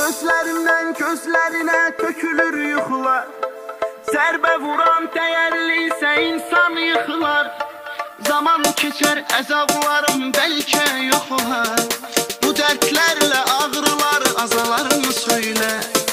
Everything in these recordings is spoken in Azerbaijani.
Gözlərimdən gözlərinə tökülür yuxular. Zərbə vuran dəyərlisə insan yıxılar. Zaman keçər əzablarım bəlkə yox olar. Bu dərdlərlə ağrılar azalarını söylə.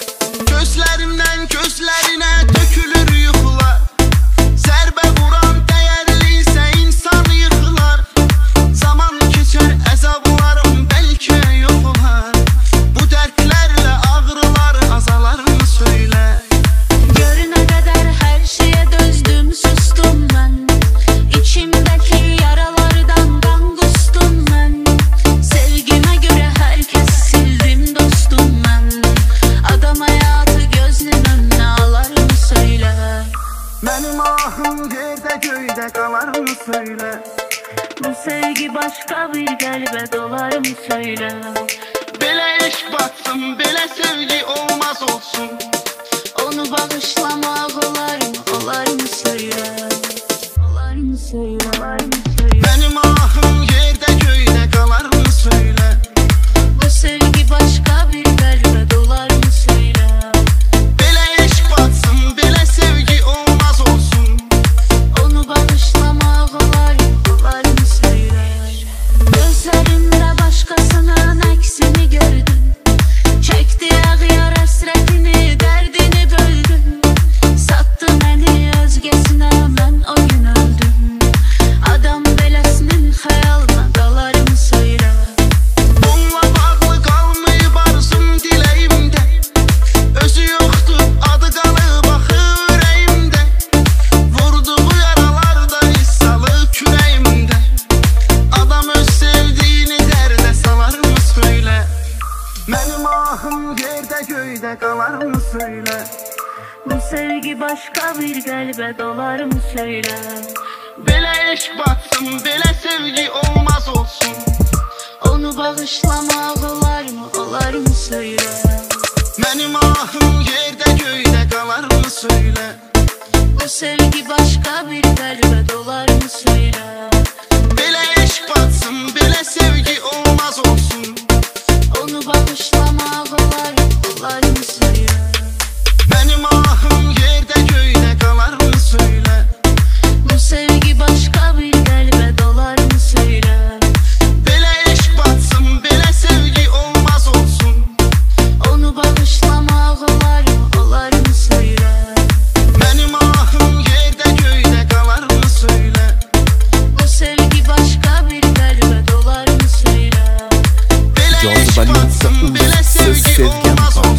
Gözlərimdən gözlərinə tökülür yuxular. Zərbə vuran dəyərlisə insan yıxılar. Zaman keçər əzablarım bəlkə yox olar. Bu dərdlərlə ağrılar azalarını söylə. Görünə qədər hər şeyə dözdüm, sustum mən. İçimdəki yaralardan qan qustum mən. Sevgimə görə hər kəs sildim dostum mən. Adam həyatı gözünün önünə alarını söylə. Mənim ahım yerdə göydə qalarını söylə. Bu sevgi başqa bir qəlbə dolarını söylə. Belə eşq batsın, belə sevgi olmaz olsun. Onu bağışlamaq olarmı, olarmı söylə. Olarmı söylə, olarmı söylə. Mənim ahım yerdə göydə qalarını söylə. Bu sevgi başqa bir qəlbə dolarını söylə. Belə eşq batsın, belə sevgi olmaz olsun. Onu bağışlamaq olarmı, olarmı söylə. Gözlərində başqasının əksini gördüm. Çəkdi ağyar həsrətini, dərdini böldüm. Sattı məni özgəsinə, mən o gün öldüm. Adam beləsinin xəyalına dalarım söylə. Onunla bağlı qalmayıb arzum diləyimdə. Özü yoxdur, adı qalıb axı ürəyimdə. Vurduğu yaralarda hiss salıb kürəyimdə. Adam öz sevdiyini dərdə salarmı söylə. Mənim ahım yerdə göydə qalarmı söylə. Bu sevgi başqa bir qəlbə dolarım söylə. Belə eşq batsın, belə sevgi olmaz olsun. Onu bağışlamaq olarmı, olarmı söylə. Mənim ahım yerdə göydə qalarmı söylə. Bu sevgi başqa bir qəlbə dolarmı söylə. Belə eşq batsın, belə sevgi olmaz olsun. Onu bağışlamaq olarmı, olarmı söylə. Mənim ahım yerdə göydə qalarmı söylə. Bu sevgi başqa bir qəlbə dolarmı söylə. Belə eşq batsın, belə sevgi olmaz olsun. Onu bağışlamaq olarmı, olarmı söylə. Mənim ahım yerdə göydə qalarmı söylə. Bu sevgi başqa bir qəlbə dolarmı söylə. Belə eşq batsın, belə sevgi olmaz olsun.